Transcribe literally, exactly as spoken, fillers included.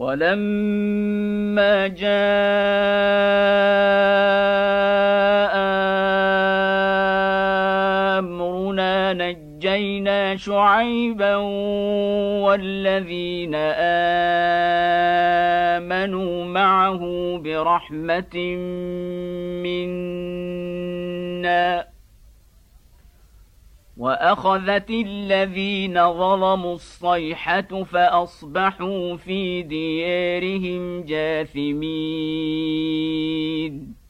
ولما جاء أمرنا نجينا شعيبا والذين آمنوا معه برحمة منا وأخذت الذين ظلموا الصيحة فأصبحوا في ديارهم جاثمين.